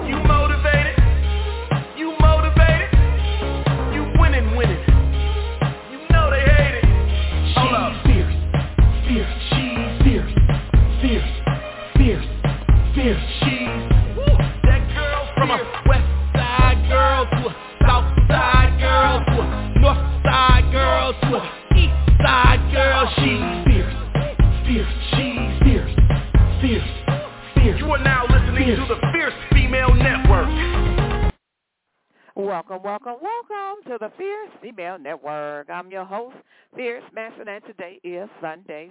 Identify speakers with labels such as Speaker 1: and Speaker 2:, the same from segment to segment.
Speaker 1: You motivated? You motivated? You winning. You know they hate it. Hold up.
Speaker 2: Fierce. She's fierce. She's
Speaker 1: That girl from a west side girl to a south side girl to a north side girl to a east side girl. She's
Speaker 2: fierce. She's fierce.
Speaker 1: You are now listening to the Fierce Female Network.
Speaker 3: Welcome to the Fierce Female Network. I'm your host, Fierce Manson, and today is Sunday,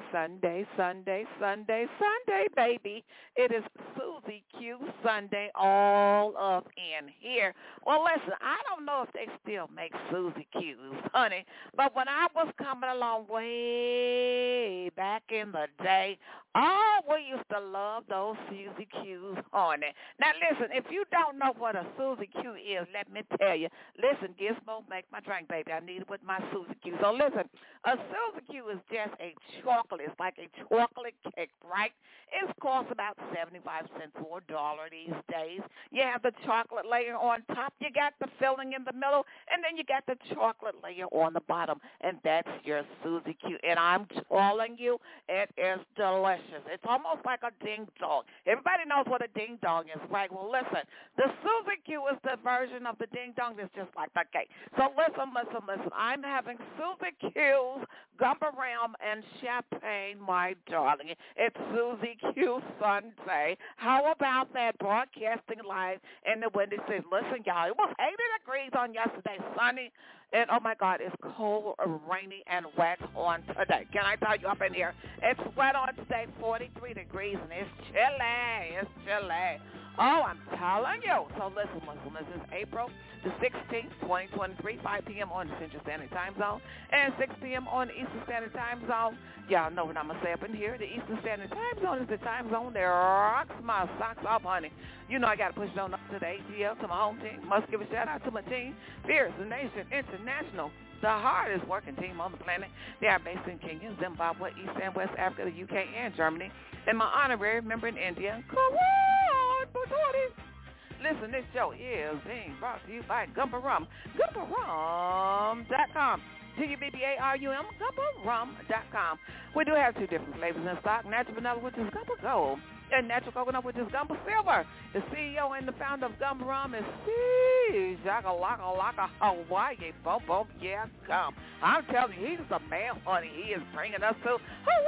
Speaker 3: baby. It is Susie Q Sunday all up in here. Well, listen, I don't know if they still make Susie Q's, honey, but when I was coming along way back in the day, we used to love those Susie Q's, honey. Now, listen, if you don't know what a Susie Q is, let me tell you. Listen, Gizmo, make my drink, baby. I need it with my Susie Q. So, listen, a Susie Q is just a chocolate. It's like a chocolate cake, right? It costs about 75 cents or $1 these days. You have the chocolate layer on top. You got the filling in the middle, and then you got the chocolate layer on the bottom, and that's your Susie Q. And I'm telling you, it is delicious. It's almost like a ding dong. Everybody knows what a ding dong is, right? Well, listen, the Susie Q is the version of the ding dong that's just like the cake. So listen. I'm having Susie Q's, Gumbo Rum, and champagne, my darling. It's Susie Q Sunday. How about that? Broadcasting live in the Windy City. Listen, y'all, it was 80 degrees on yesterday, sunny. And, oh, my God, it's cold, rainy, and wet on today. Can I tell you up in here? It's wet on today, 43 degrees, and it's chilly. Oh, I'm telling you. So listen. This is April the 16th, 2023, 5 p.m. on the Central Standard Time Zone and 6 p.m. on the Eastern Standard Time Zone. Y'all know what I'm going to say up in here. The Eastern Standard Time Zone is the time zone that rocks my socks off, honey. You know I got to push it on up to the ATL, to my home team. Must give a shout-out to my team, Fierce Nation International, the hardest working team on the planet. They are based in Kenya, Zimbabwe, East and West Africa, the UK, and Germany. And my honorary member in India, listen, this show is being brought to you by Gumbo Rum, GumboRum.com. GUBBARUM, GumboRum.com. We do have two different flavors in stock, natural vanilla, which is Gumbo Gold, and natural coconut, which is Gumbo Silver. The CEO and the founder of Gumbo Rum is Steve Jagalaka Hawaii. Boom, yeah, come. I'm telling you, he's the man, honey. He is bringing us to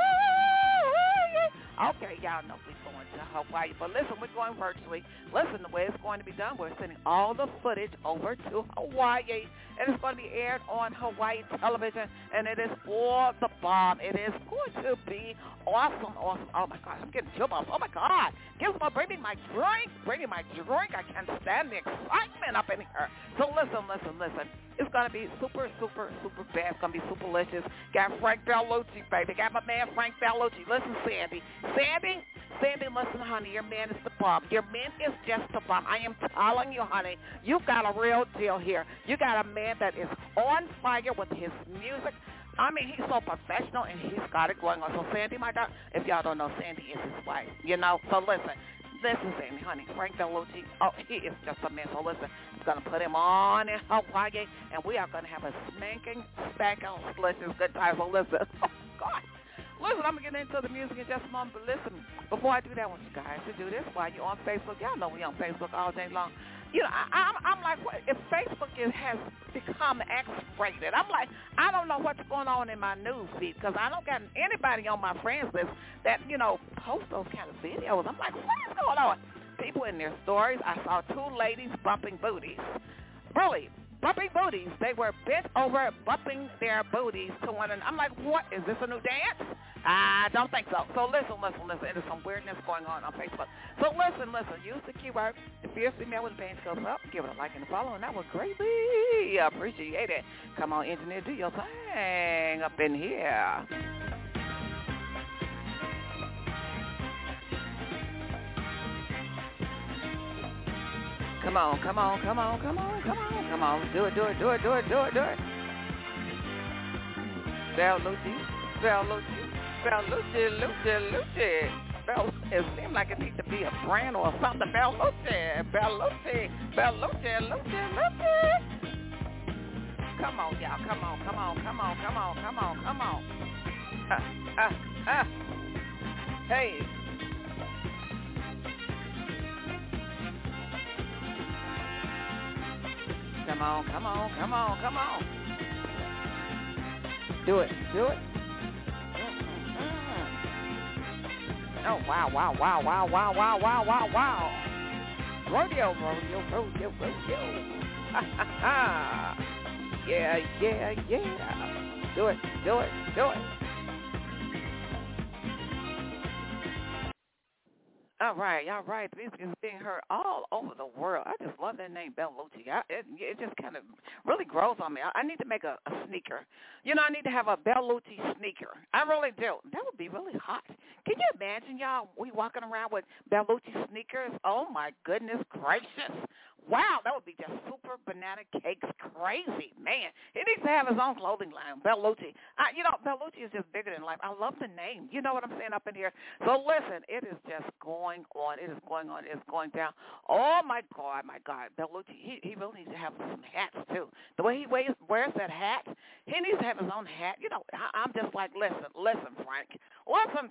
Speaker 3: Hawaii. Okay, y'all know we're going to Hawaii, but listen, we're going virtually. Listen, the way it's going to be done, we're sending all the footage over to Hawaii, and it's going to be aired on Hawaii television, and it is for the bomb. It is going to be awesome. Oh, my God, I'm getting chill bumps. Oh, my God. Gizmo, bring me my drink. I can't stand the excitement up in here. So listen. It's going to be super bad. It's going to be super delicious. Got Frank Bellucci, baby. Got my man Frank Bellucci. Listen, Sandy, listen, honey, your man is the bomb. Your man is just the bomb. I am telling you, honey, you got a real deal here. You got a man that is on fire with his music. I mean, he's so professional, and he's got it going on. So, Sandy, my daughter, if y'all don't know, Sandy is his wife, you know. So, listen, Sandy, honey, Frank Bellucci, he is just a man. So, listen, I'm going to put him on in Hawaii, and we are going to have a spanking, delicious good time. So, listen, oh, God. Listen, I'm going to get into the music in just a moment, but listen, before I do that, I want you guys to do this while you're on Facebook. Y'all know we on Facebook all day long. You know, I'm like, what, if Facebook has become X-rated, I'm like, I don't know what's going on in my news feed because I don't got anybody on my friends list that, you know, post those kind of videos. I'm like, what is going on? People in their stories, I saw two ladies bumping booties. Really, bumping booties. They were bent over, bumping their booties to one another. I'm like, what? Is this a new dance? I don't think so. So listen. There's some weirdness going on Facebook. So listen. Use the keyword, the Fierce Female with the page goes up. Give it a like and a follow, and I would greatly appreciate it. Come on, engineer, do your thing up in here. Come on. Do it. Bellucci. It seems like it needs to be a brand or something. Bellucci. Come on, y'all. Come on. Hey. Come on. Do it. Oh, wow. Rodeo. Yeah. Do it. All right. This is being heard all over the world. I just love that name, Bellucci. It just kind of really grows on me. I need to make a sneaker. I need to have a Bellucci sneaker. I really do. That would be really hot. Can you imagine, y'all, we walking around with Bellucci sneakers? Oh, my goodness gracious. Wow, that would be just super banana cakes crazy. Man, he needs to have his own clothing line, Bellucci. Bellucci is just bigger than life. I love the name. You know what I'm saying up in here? So listen, it is just going on. It is going on. It's going down. Oh, my God. Bellucci, he really needs to have some hats, too. The way he wears that hat, he needs to have his own hat. I'm just like, listen, Frank. Listen,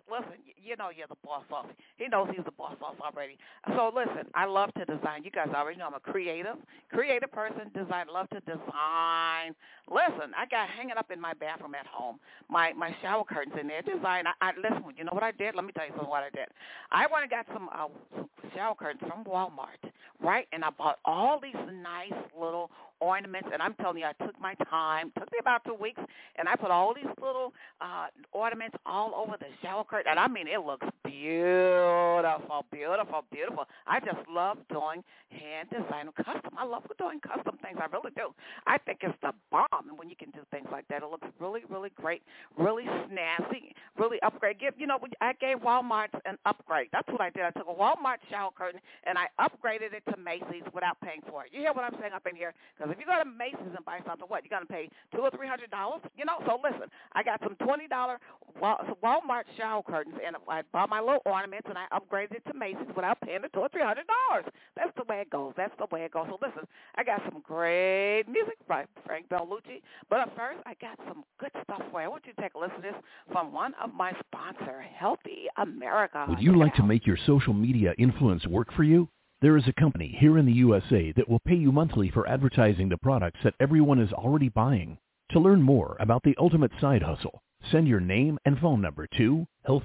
Speaker 3: you're the boss off. He knows he's the boss off already. So listen, I love to design. You guys already know I'm a creative person. Love to design. Listen, I got hanging up in my bathroom at home, my shower curtains in there. Design. Listen, you know what I did? Let me tell you what I did. I went and got some shower curtains from Walmart, right? And I bought all these nice little ornaments, and I'm telling you, I took my time. Took me about 2 weeks, and I put all these little ornaments all over the shower curtain, and I mean, it looks beautiful. I just love doing hand design and custom. I love doing custom things. I really do. I think it's the bomb, and when you can do things like that, it looks really, really great, really snazzy, really upgrade. I gave Walmart an upgrade. That's what I did. I took a Walmart shower curtain, and I upgraded it to Macy's without paying for it. You hear what I'm saying up in here? Because if you go to Macy's and buy something, what, you're going to pay $200 or $300? So listen, I got some $20 Walmart shower curtains, and I bought my little ornaments, and I upgraded it to Macy's without paying the $200 or $300. That's the way it goes. So listen, I got some great music by Frank Bellucci, but at first, I got some good stuff for you. I want you to take a listen to this from one of my sponsors, Healthy America.
Speaker 4: Would you like to make your social media influence work for you? There is a company here in the USA that will pay you monthly for advertising the products that everyone is already buying. To learn more about the ultimate side hustle, send your name and phone number to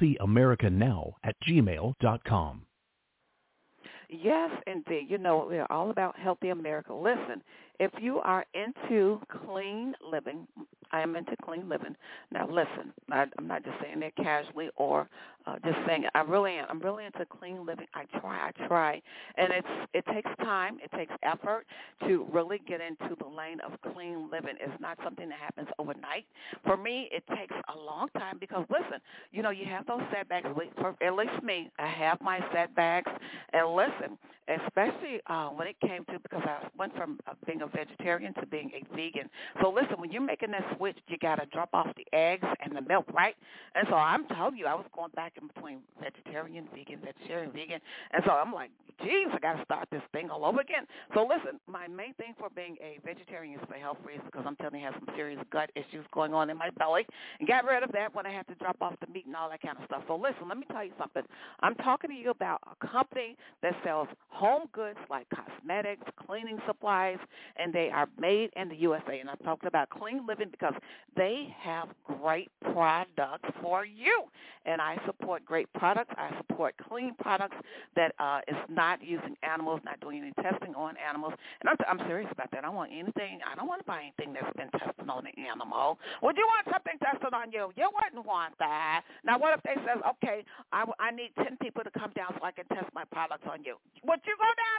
Speaker 4: healthyamerica@gmail.com.
Speaker 3: Yes, indeed. We're all about Healthy America. Listen, if you are into clean living, I am into clean living. Now, listen, I'm not just saying that casually or just saying it. I really am. I'm really into clean living. I try. And it takes time. It takes effort to really get into the lane of clean living. It's not something that happens overnight. For me, it takes a long time because, listen, you have those setbacks. At least me, I have my setbacks. And listen, especially when it came to, because I went from being a vegetarian to being a vegan. So listen, when you're making that switch, you got to drop off the eggs and the milk, right? And so I'm telling you, I was going back in between vegetarian, vegan. And so I'm like, geez, I got to start this thing all over again. So listen, my main thing for being a vegetarian is for health reasons because I'm telling you I have some serious gut issues going on in my belly. And got rid of that when I had to drop off the meat and all that kind of stuff. So listen, let me tell you something. I'm talking to you about a company that sells home goods like cosmetics, cleaning supplies, and they are made in the USA. And I'm talking about Clean Living because they have great products for you. And I support great products. I support clean products that is not using animals, not doing any testing on animals. And I'm serious about that. I don't want to buy anything that's been tested on an animal. Would you want something tested on you? You wouldn't want that. Now, what if they says, okay, I need 10 people to come down so I can test my products on you? Would you go down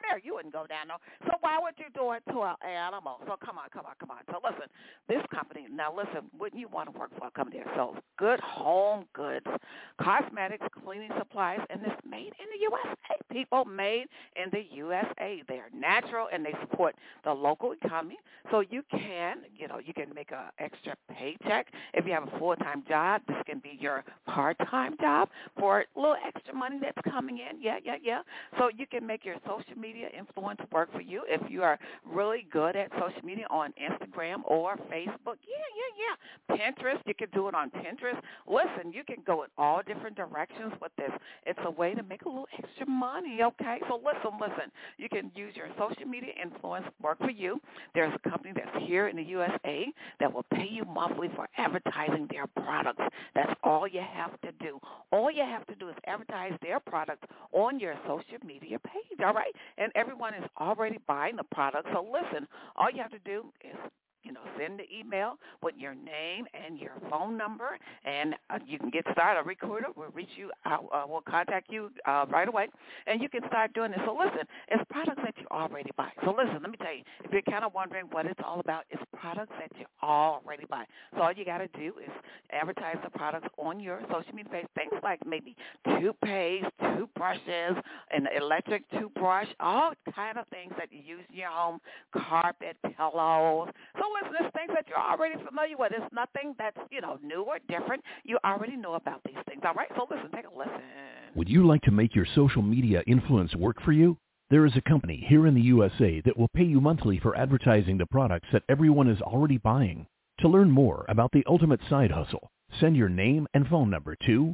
Speaker 3: there. You wouldn't go down there. So why would you do it to an animal? So come on. So listen, this company, now listen, wouldn't you want to work for a company that sells good home goods, cosmetics, cleaning supplies, and it's made in the USA. People made in the USA. They're natural and they support the local economy. So you can make an extra paycheck. If you have a full-time job, this can be your part-time job for a little extra money that's coming in. Yeah. So you can make your social media influence work for you if you are really good at social media on Instagram or Facebook. Yeah. Pinterest, you can do it on Pinterest. Listen, you can go in all different directions with this. It's a way to make a little extra money, okay? So listen. You can use your social media influence work for you. There's a company that's here in the USA that will pay you monthly for advertising their products. That's all you have to do. All you have to do is advertise their products on your social media page, all right? And everyone is already buying the product. So listen, all you have to do is send the email with your name and your phone number, and you can get started. A recruiter will reach you out, will contact you right away, and you can start doing this. So listen, it's products that you already buy. So listen, let me tell you, if you're kind of wondering what it's all about, it's products that you already buy. So all you got to do is advertise the products on your social media page, things like maybe toothpaste, toothbrushes, an electric toothbrush, all kind of things that you use in your home, carpet, pillows. So listen, there's things that you're already familiar with. It's nothing that's, new or different. You already know about these things, all right? So listen, take a listen.
Speaker 4: Would you like to make your social media influence work for you? There is a company here in the USA that will pay you monthly for advertising the products that everyone is already buying. To learn more about the ultimate side hustle, send your name and phone number to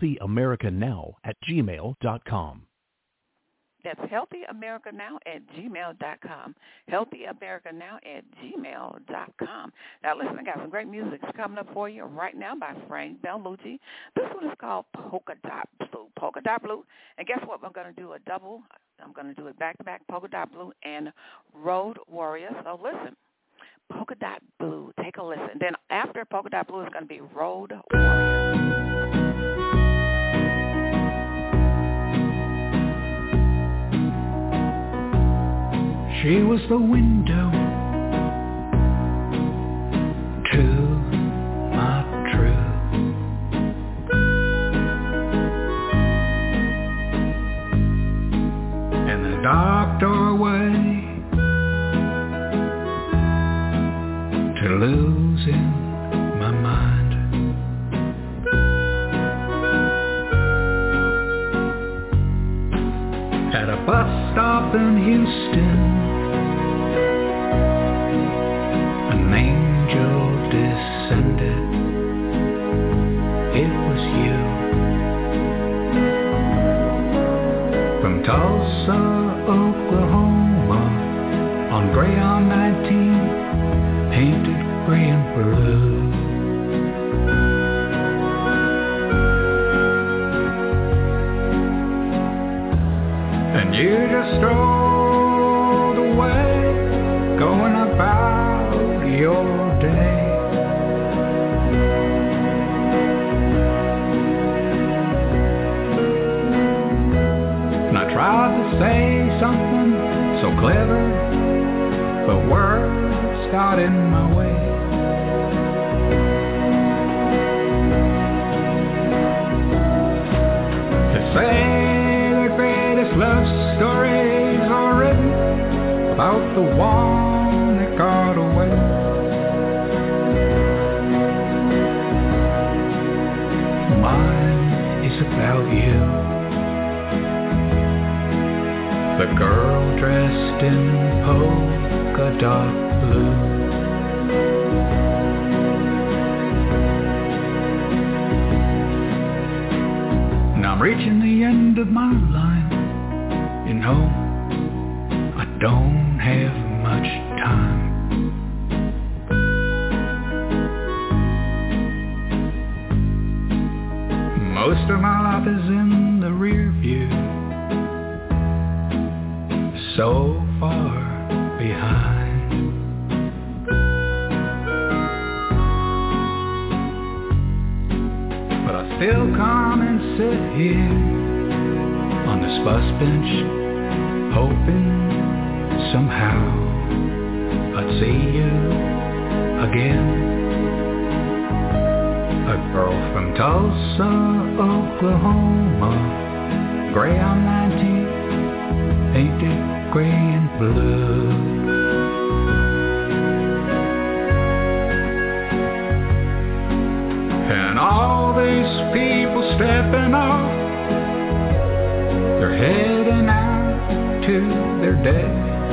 Speaker 4: healthyamericannow@gmail.com.
Speaker 3: That's healthyamericannow@gmail.com. healthyamericannow@gmail.com. Now, listen, I got some great music coming up for you right now by Frank Bellucci. This one is called Polka Dot Blue. Polka Dot Blue. And guess what? I'm going to do a double. I'm going to do it back-to-back, Polka Dot Blue and Road Warrior. So listen, Polka Dot Blue. Take a listen. Then after Polka Dot Blue is going to be Road Warrior.
Speaker 5: She was the window to my truth. And the dark doorway to losing my mind. At a bus stop in Houston, descended. It was you. From Tulsa, Oklahoma, on gray on 19, painted gray and blue. And you just strolled away, going about your day. And I tried to say something so clever, but words got in my way. To say the greatest love stories are written about the one that got away. Mine is about you. The girl dressed in polka dot blue. Now I'm reaching the end of my line. You know, I don't have much time. Most of my life is in the rear view, so far behind. But I still come and sit here on this bus bench hoping somehow I'd see you again. A girl from Tulsa, Oklahoma, gray on 19, painted gray and blue. And all these people stepping off, they're heading out to their day.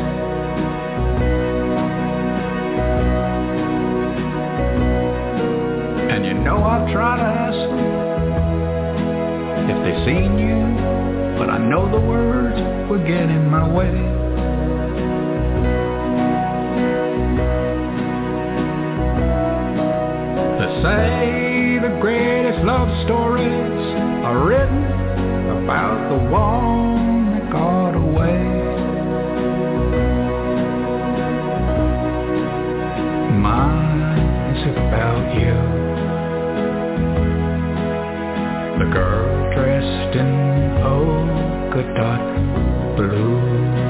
Speaker 5: And you know I've tried to ask them if they've seen you, but I know the words would get in my way. They say the greatest love stories are written about the one that got away. Mine's about you, the girl dressed in polka dot blue.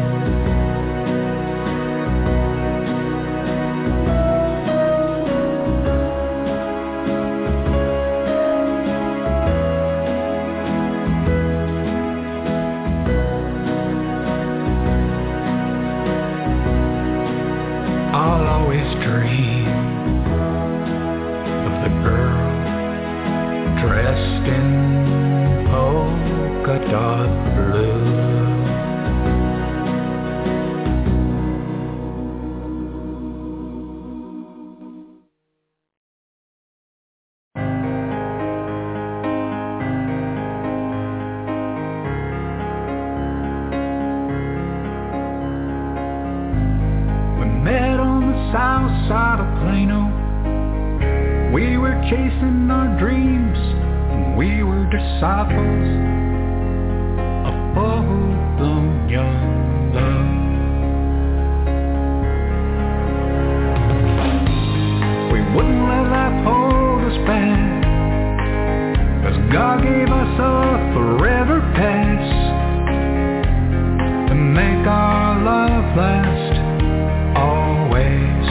Speaker 5: I'll always dream of the girl dressed in polka dot blue. We met on the south side of Plano. We were chasing our dreams, and we were disciples of full-blown young love. We wouldn't let life hold us back, 'cause God gave us a forever pass to make our love last always.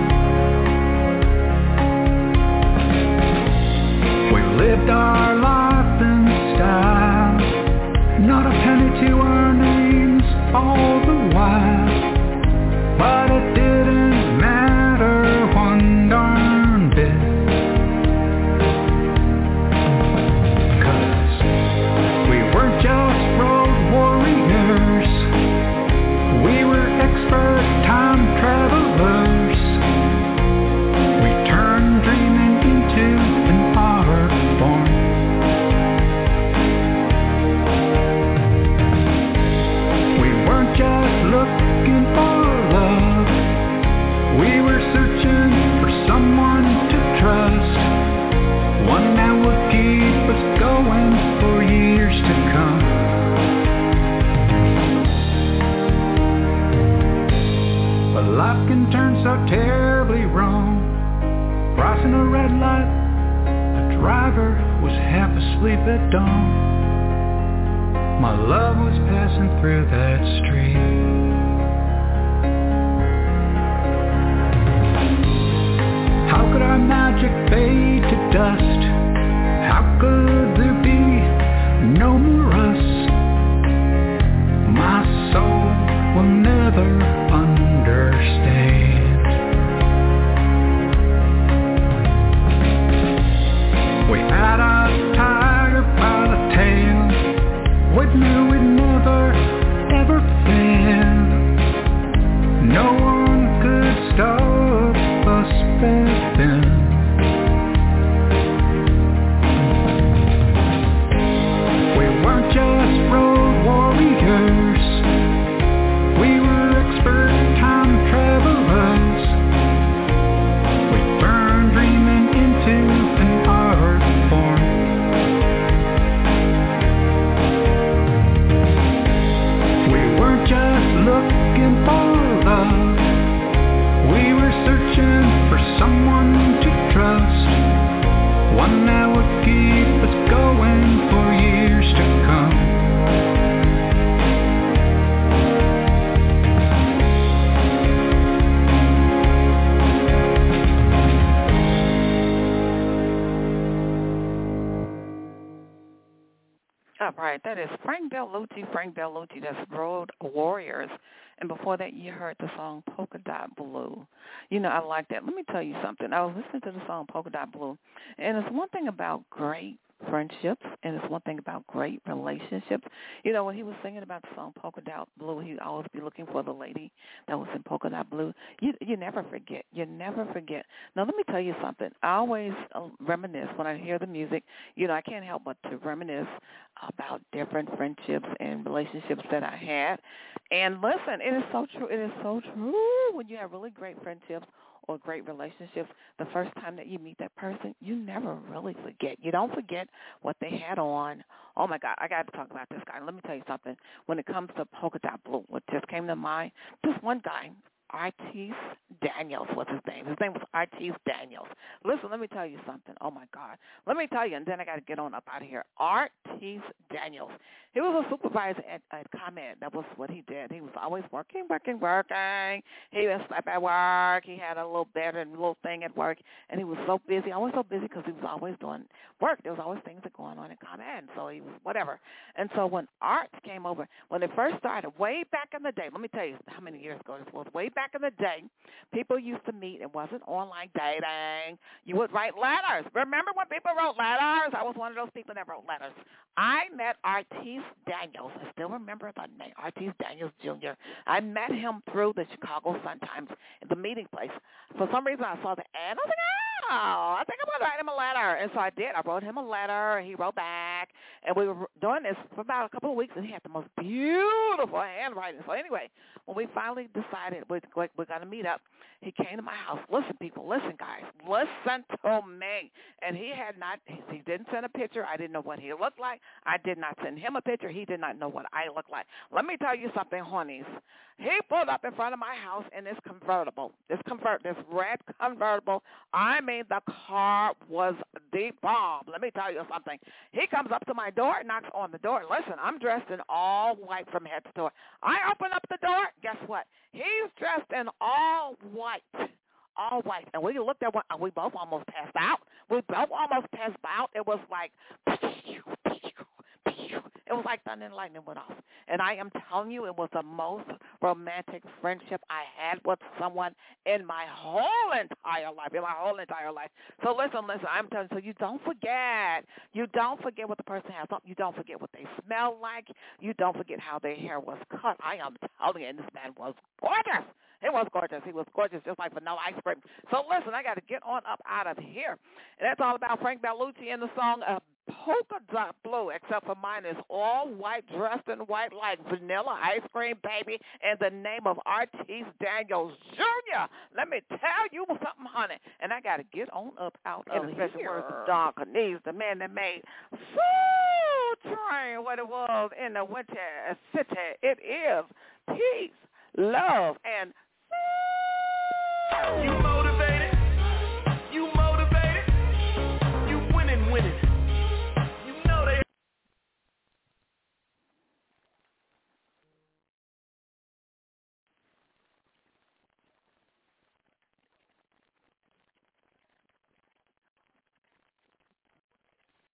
Speaker 5: We lived our life in style, not a penny to our names all the while, but it didn't matter one darn bit, 'cause we weren't just road warriors, we were expert time travelers. We turned dreaming into an art form. We weren't just looking for love, we were searching for someone to trust, one that would keep us going for years to come. But life can turn so terribly wrong. Crossing a red light, the driver was half asleep at dawn. My love was passing through that street. How could our magic fade to dust? How could there be no more us? My soul will never understand. We had a tiger by the tail, we knew we'd never ever fail.
Speaker 3: right. That is Frank Bellucci, that's Road Warriors. And before that, you heard the song Polka Dot Blue. You know, I like that. Let me tell you something. I was listening to the song Polka Dot Blue, and it's one thing about great friendships, and it's one thing about great relationships. You know, when he was singing about the song Polka Dot Blue, he'd always be looking for the lady that was in Polka Dot Blue. You never forget. You never forget. Now, let me tell you something. I always reminisce when I hear the music. You know, I can't help but to reminisce about different friendships and relationships that I had. And listen, it is so true. It is so true. When you have really great friendships or great relationships, the first time that you meet that person, you never really forget. You don't forget what they had on. Oh, my God, I got to talk about this guy. Let me tell you something. When it comes to Polka Dot Blue, what just came to mind, this one guy, Artis Daniels was his name. His name was Artis Daniels. Listen, let me tell you something. Oh, my God. Let me tell you, and then I got to get on up out of here. Artis Daniels. He was a supervisor at ComEd. That was what he did. He was always working. He was slept at work. He had a little bed and a little thing at work, and he was so busy, always so busy because he was always doing work. There was always things that going on in ComEd, so he was whatever. And so when Art came over, when it first started, way back in the day, let me tell you how many years ago this was, way back in the day, people used to meet. It wasn't online dating. You would write letters. Remember when people wrote letters? I was one of those people that wrote letters. I met Artis Daniels. I still remember the name, Artis Daniels Jr. I met him through the Chicago Sun-Times, the meeting place. For some reason, I saw the ad. I was like, I think I'm going to write him a letter. And so I did. I wrote him a letter, and he wrote back. And we were doing this for about a couple of weeks, and he had the most beautiful handwriting. So anyway, when we finally decided we're going to meet up, he came to my house. Listen, people. Listen, guys. Listen to me. And he didn't send a picture. I didn't know what he looked like. I did not send him a picture. He did not know what I looked like. Let me tell you something, honeys. He pulled up in front of my house in this convertible, this red convertible. I mean, the car was the bomb. Let me tell you something. He comes up to my door, knocks on the door. Listen, I'm dressed in all white from head to toe. I open up the door. Guess what? He's dressed in all white. All white. And we looked at one, we both almost passed out. We both almost passed out. It was like, it was like thunder and lightning went off. And I am telling you, it was the most romantic friendship I had with someone in my whole entire life. So listen, I'm telling you, so you don't forget. You don't forget what the person has on. You don't forget what they smell like. You don't forget how their hair was cut. I am telling you, and this man was gorgeous. He was gorgeous. He was gorgeous, just like vanilla ice cream. So listen, I got to get on up out of here. And that's all about Frank Bellucci and the song Polka Dot Blue, except for mine is all white, dressed in white like vanilla ice cream, baby, and the name of Artis Daniels Jr. Let me tell you something, honey. And I got to get on up out of here. Special words of Don Cornelius, the man that made Soul Train what it was in the Winter City. It is peace, love, and
Speaker 1: you motivate